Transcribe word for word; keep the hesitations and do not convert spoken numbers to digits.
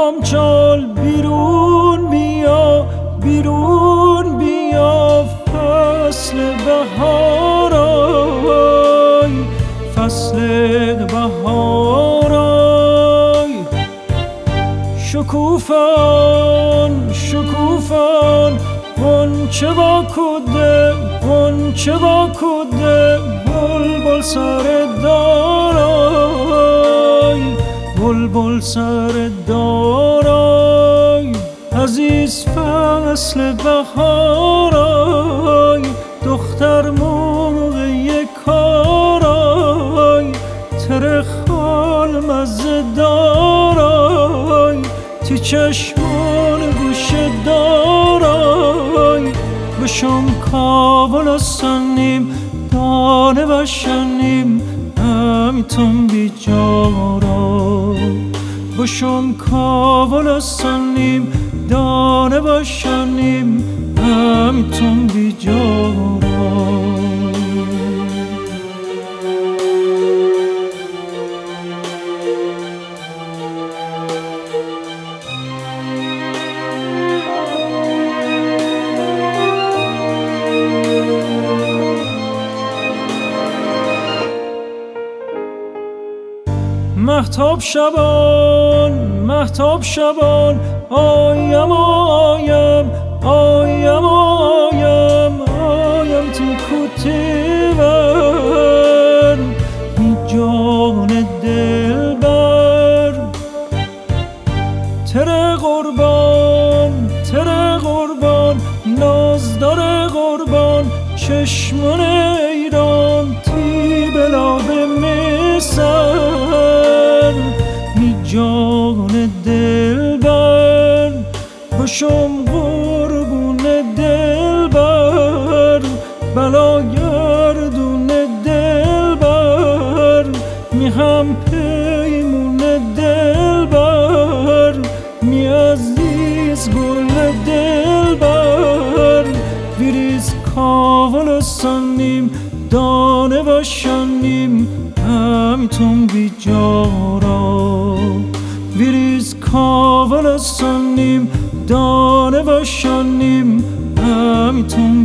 آمچال بیرون بیا، بیرون بیا، فصل بهارای، فصل بهارای. شکوفان شکوفان غنچه با کده، غنچه با کده، بلبل سر دارای، بلبل سر دارای. عزیز فصل بهارای، دختر موقع کارای، ترخال مزه دارای، تی چشمان گوشه دارای. بشم کابل سنیم دانه بشنیم همیتون بیجارای. بشم کابل سنیم دانه بشنیم همیتون بیجارای. مهتاب شبان مهتاب شبان آیم آیم آیم آیم آیم تی کوتیور ای جان دلبر. تره قربان تره قربان نازدار قربان چشمان ایران تی بلاب میسر می جان دلبر. بشم قربون دلبر بلا گردون دلبر. می هم پیمون دلبر می عزیز گل دلبر. بیریز کاول سنیم دانه بشنیم همیتون بیجارا. بیریز کاول سنیم دانه بشنیم همیتون